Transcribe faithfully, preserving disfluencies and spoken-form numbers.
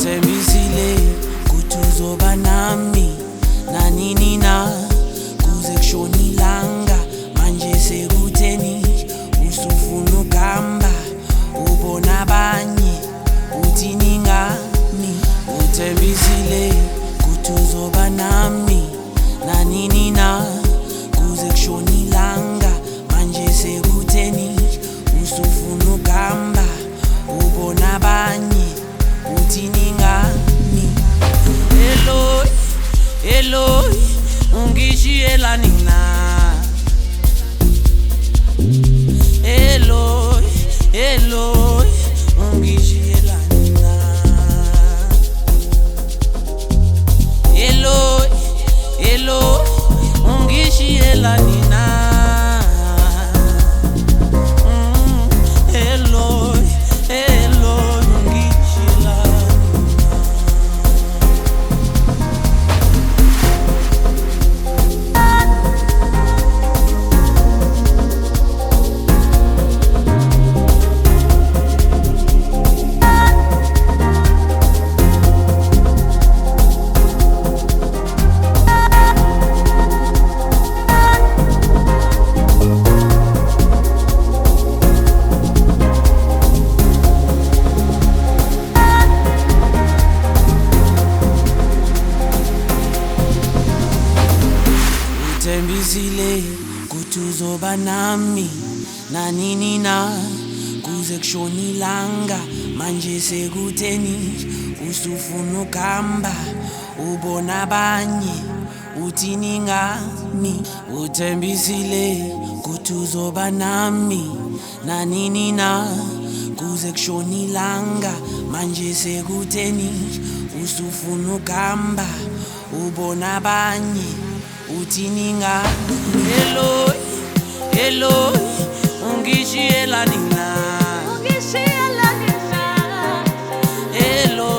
Uthembisile kuthi uzoba nami nanini na kuze kushona ilanga manje sekutheni usufuna ukugamba ubona abanye uthini ngami. Uthembisile kuthi uzoba nami nanini na kuze kushona ilanga manje sekutheni usufuna ukugamba ubona abanye uthini ngami. Eloyi Eloyi ungishiyelani na. Eloyi Eloyi ungishiyelani na. Eloyi Eloyi ungishiyelani na. Uthembisile kuthi uzoba nami nanini na kuze kushona ilanga manje sekutheni usufuna ukugamba ubona abanye uthini ngami. Uthembisile kuthi uzoba nami nanini na kuze kushona ilanga manje sekutheni usufuna ukugamba ubona abanye uthini ngami. Eloyi Eloyi ungishiyelani na. Eloyi